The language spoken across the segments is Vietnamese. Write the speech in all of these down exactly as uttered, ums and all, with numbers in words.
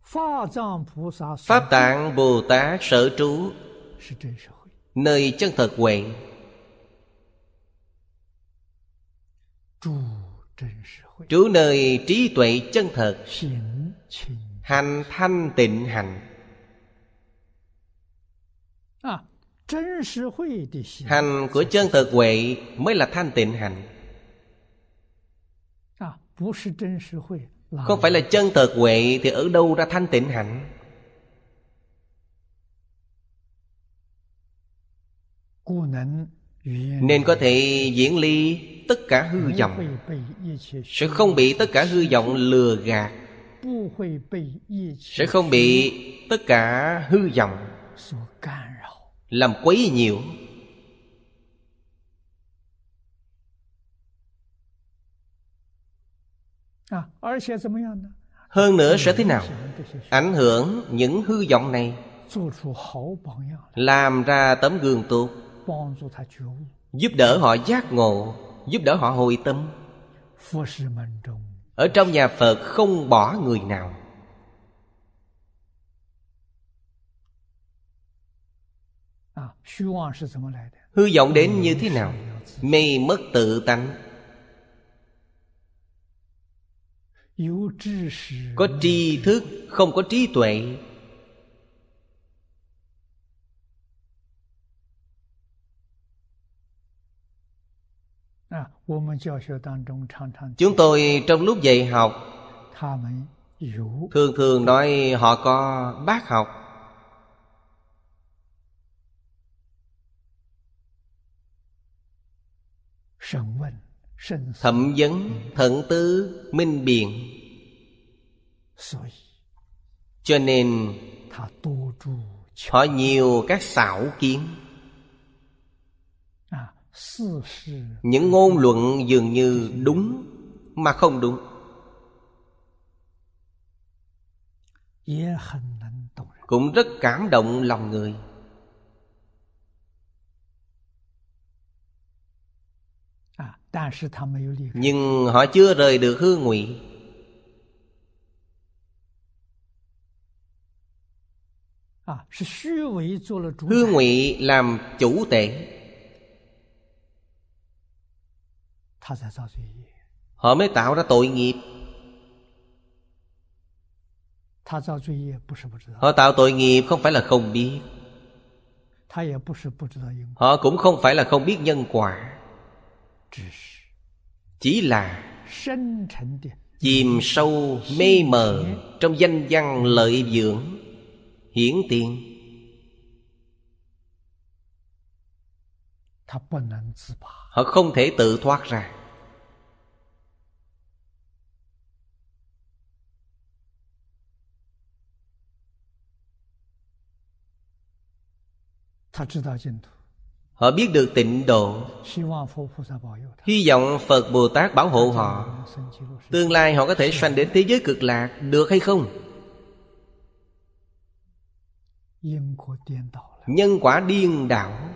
Pháp Tạng Bồ Tát sở trú nơi chân thật huệ, trú nơi trí tuệ chân thật, hành thanh tịnh hành. Hành của chân thật huệ mới là thanh tịnh hành. Không phải là chân thật huệ thì ở đâu ra thanh tịnh hạnh? Nên có thể diễn ly tất cả hư vọng, sẽ không bị tất cả hư vọng lừa gạt, sẽ không bị tất cả hư vọng làm quấy nhiễu. Hơn nữa sẽ thế nào? Ảnh hưởng những hư vọng này, làm ra tấm gương tốt, giúp đỡ họ giác ngộ, giúp đỡ họ hồi tâm. Ở trong nhà Phật không bỏ người nào. Hư vọng đến như thế nào? Mê mất tự tánh. Có tri thức, không có trí tuệ. Chúng tôi trong lúc dạy học thường thường nói họ có bác học. Thẩm vấn, thận tư, minh biện. Cho nên họ nhiều các xảo kiến. Những ngôn luận dường như đúng mà không đúng, cũng rất cảm động lòng người. Nhưng họ chưa rời được hư ngụy. Hư ngụy làm chủ tể, họ mới tạo ra tội nghiệp. Họ tạo tội nghiệp không phải là không biết, họ cũng không phải là không biết nhân quả, chỉ là chìm sâu mê mờ trong danh văn lợi dưỡng hiển tiền. Họ không thể tự thoát ra. Họ biết được tịnh độ, hy vọng Phật Bồ Tát bảo hộ họ. Tương lai họ có thể sanh đến thế giới cực lạc, được hay không? Nhân quả điên đảo.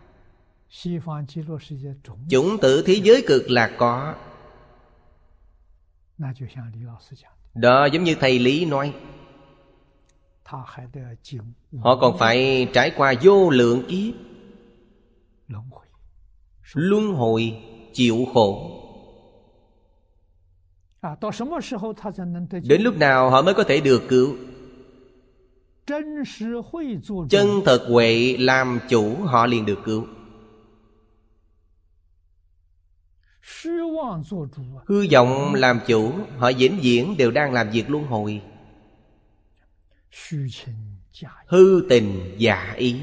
Chủng tử thế giới cực lạc có. Đó giống như thầy Lý nói, họ còn phải trải qua vô lượng kiếp luân hồi chịu khổ. Đến lúc nào họ mới có thể được cứu? Chân thật huệ làm chủ, họ liền được cứu. Hư vọng làm chủ, họ vĩnh viễn đều đang làm việc luân hồi. Hư tình giả ý.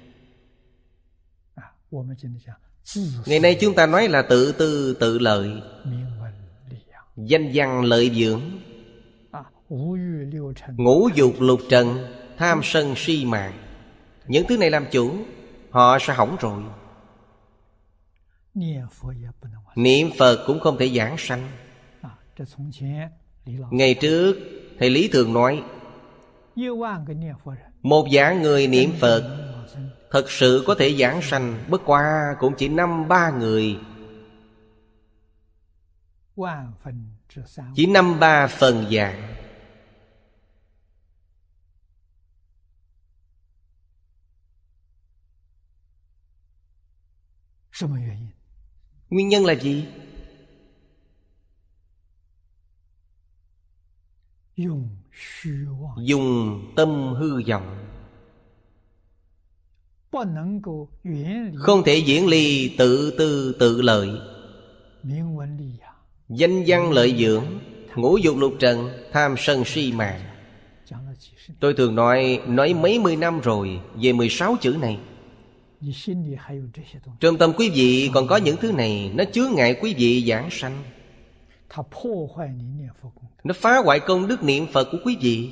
Ngày nay chúng ta nói là tự tư tự lợi, danh văn lợi dưỡng, ngũ dục lục trần, tham sân si mạng. Những thứ này làm chủ, họ sẽ hỏng rồi. Niệm Phật cũng không thể giảng sanh. Ngày trước thầy Lý thường nói, một vạn người niệm Phật thật sự có thể giảng sanh, bất quá cũng chỉ năm ba người, chỉ năm ba phần vạn. Nguyên nhân là gì? Dùng tâm hư vọng, không thể diễn ly tự tư tự lợi. Danh văn lợi dưỡng, ngũ dục lục trần, tham sân si mạng. Tôi thường nói Nói mấy mươi năm rồi về mười sáu chữ này. Trong tâm quý vị còn có những thứ này, nó chướng ngại quý vị giảng sanh. Nó phá hoại công đức niệm Phật của quý vị.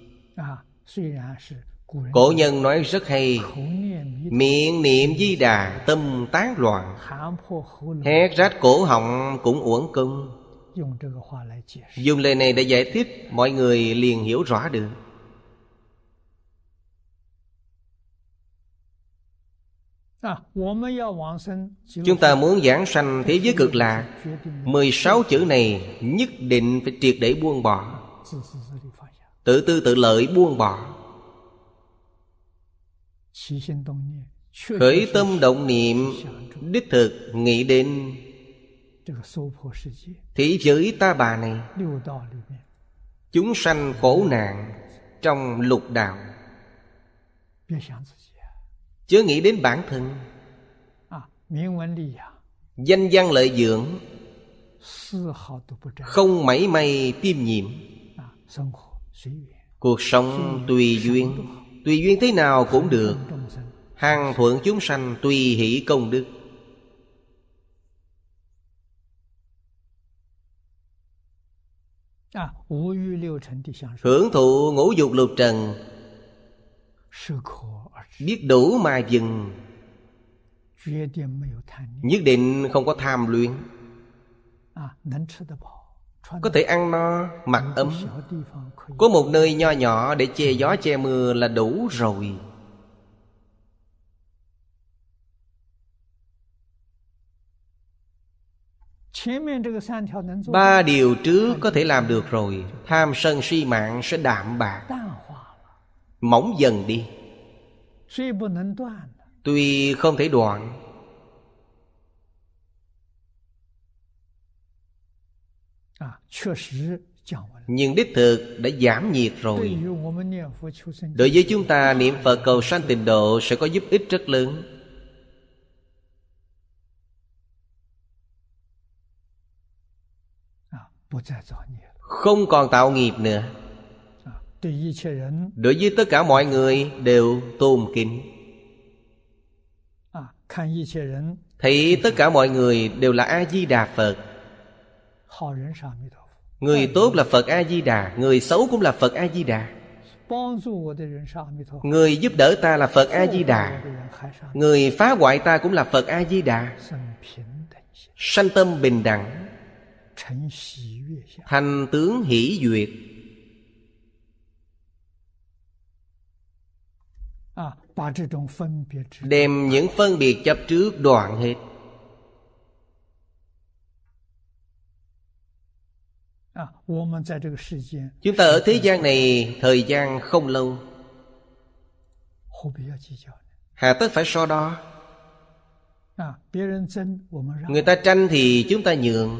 Cổ nhân nói rất hay: miệng niệm Di Đà, tâm tán loạn, hét rách cổ họng cũng uổng công. Dùng lời này để giải thích, mọi người liền hiểu rõ được. Chúng ta muốn giảng sanh thế giới cực lạc, mười sáu chữ này nhất định phải triệt để buông bỏ. Tự tư tự lợi buông bỏ. Khởi tâm động niệm, đích thực nghĩ đến thế giới ta bà này, chúng sanh khổ nạn trong lục đạo. Chớ nghĩ đến bản thân. Danh văn lợi dưỡng, không mảy may tiêm nhiễm. Cuộc sống tùy duyên, tùy duyên thế nào cũng được. Hằng thuận chúng sanh, tùy hỷ công đức. Hưởng thụ ngũ dục lục trần, biết đủ mà dừng. Nhất định không có tham luyến. Có thể ăn no, mặc ấm, có một nơi nho nhỏ để che gió che mưa là đủ rồi. Ba điều trước có thể làm được rồi, tham sân si mạng sẽ đạm bạc, mỏng dần đi. Tuy không thể đoạn, nhưng đích thực đã giảm nhiệt rồi. Đối với chúng ta, niệm Phật cầu sanh tịnh độ sẽ có giúp ích rất lớn. Không còn tạo nghiệp nữa. Đối với tất cả mọi người đều tôn kính. Thấy tất cả mọi người đều là A-di-đà Phật. Người tốt là Phật A-di-đà, người xấu cũng là Phật A-di-đà. Người giúp đỡ ta là Phật A-di-đà, người phá hoại ta cũng là Phật A-di-đà. Sanh tâm bình đẳng, thành tướng hỷ duyệt. Đem những phân biệt chấp trước đoạn hết. Chúng ta ở thế gian này thời gian không lâu, hà tất phải so đo. Người ta tranh thì chúng ta nhường.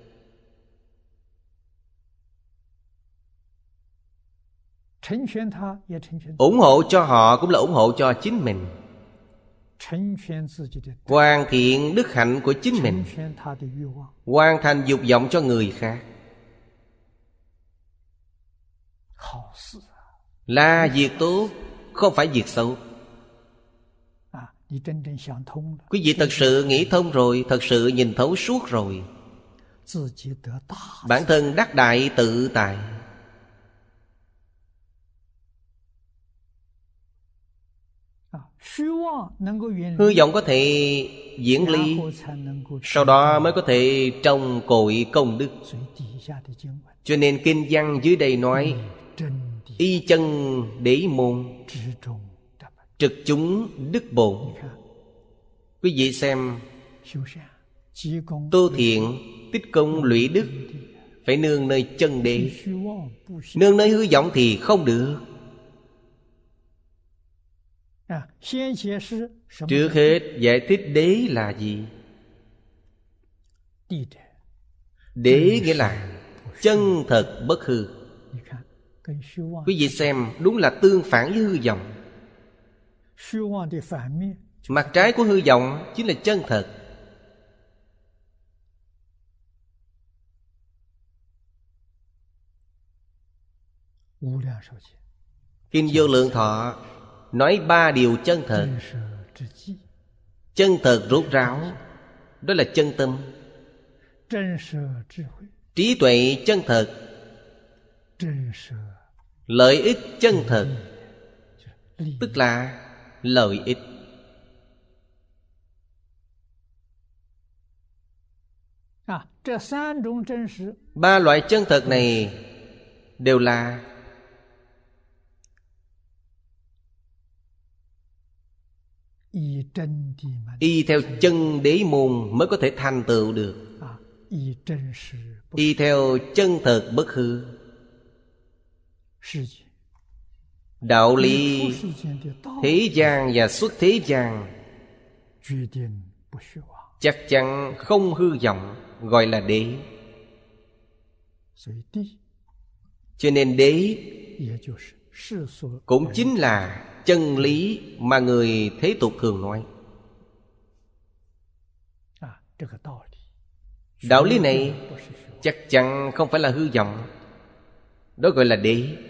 Ủng hộ cho họ cũng là ủng hộ cho chính mình. Hoàn thiện đức hạnh của chính mình, hoàn thành dục vọng cho người khác, là việc tốt, không phải việc xấu. Quý vị thật sự nghĩ thông rồi, thật sự nhìn thấu suốt rồi, bản thân đắc đại tự tại. Hư vọng có thể diễn ly, sau đó mới có thể trồng cội công đức. Cho nên kinh văn dưới đây nói: y chân đế môn, trực chúng đức bổn. Quý vị xem, tu thiện tích công lũy đức phải nương nơi chân đế. Nương nơi hư vọng thì không được. Trước hết giải thích đế là gì? Đế nghĩa là chân thật bất hư. Quý vị xem, đúng là tương phản với hư vọng. Mặt trái của hư vọng chính là chân thật. Kinh Vô Lượng Thọ nói ba điều chân thật. Chân thật rốt ráo, đó là chân tâm. Trí tuệ chân thật, lợi ích chân thật, tức là lợi ích. Ba loại chân thật này đều là y theo chân đế môn mới có thể thành tựu được. Y theo chân thật bất hư. Đạo lý thế gian và xuất thế gian chắc chắn không hư vọng, gọi là đế. Cho nên đế cũng chính là chân lý mà người thế tục thường nói. Đạo lý này chắc chắn không phải là hư vọng, đó gọi là đế.